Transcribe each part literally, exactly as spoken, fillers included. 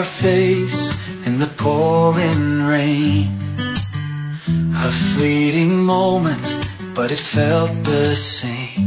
your face in the pouring rain. A fleeting moment, but it felt the same.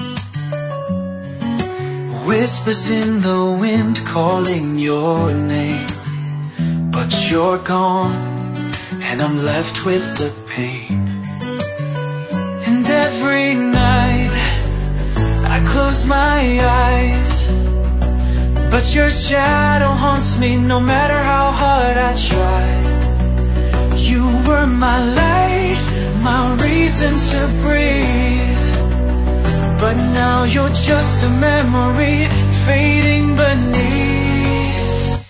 Whispers in the wind calling your name. But you're gone, and I'm left with the pain. And every night I close my eyes, but your shadow haunts me no matter how hard I try. You were my light, my reason to breathe. But now you're just a memory fading beneath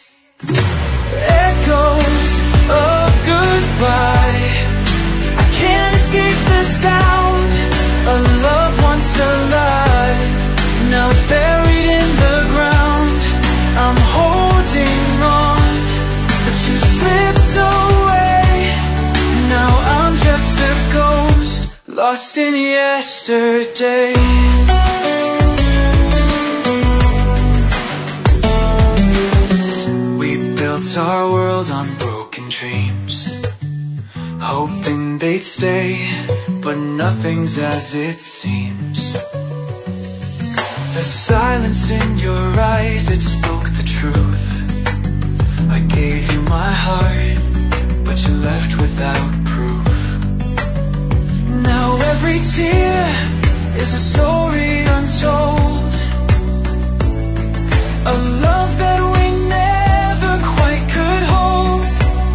echoes of goodbye. I can't escape the sound of love once alive. Now it's buried in the ground. I'm holding on, but you slipped away. Now I'm just a ghost, lost in yesterday. We built our world on broken dreams, hoping they'd stay, but nothing's as it seems. The silence in your eyes, it spoke the truth. I gave you my heart, but you left without proof. Now every tear is a story untold, a love that we never quite could hold.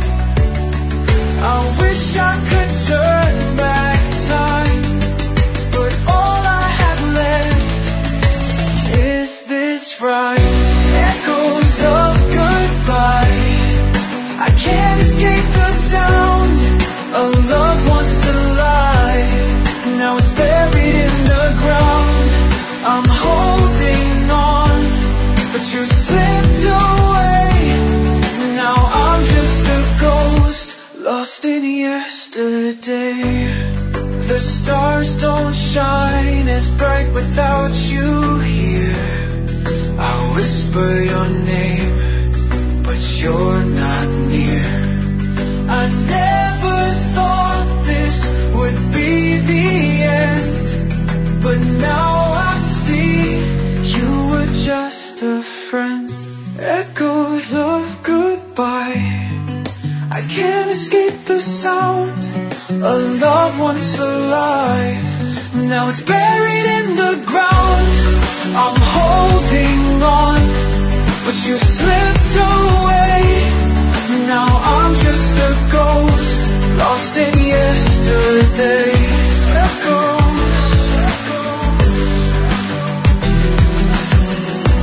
I wish I could turn back time, but all I have left is this right. Echoes of goodbye. I can't escape the sound of love once alive. Now it's buried in the ground. I'm holding on, but you slipped away. Now I'm just a ghost, lost in yesterday. The stars don't shine as bright without you here. I whisper your name, but you're not near. I never thought this would be the end, but now I see you were just a friend. Echoes of goodbye. I can't escape the sound of love once alive. Now it's buried in the ground. I'm holding on, but you slipped away. Now I'm just a ghost, lost in yesterday. Echoes,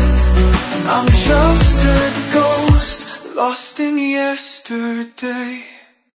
I'm just a ghost, lost in yesterday.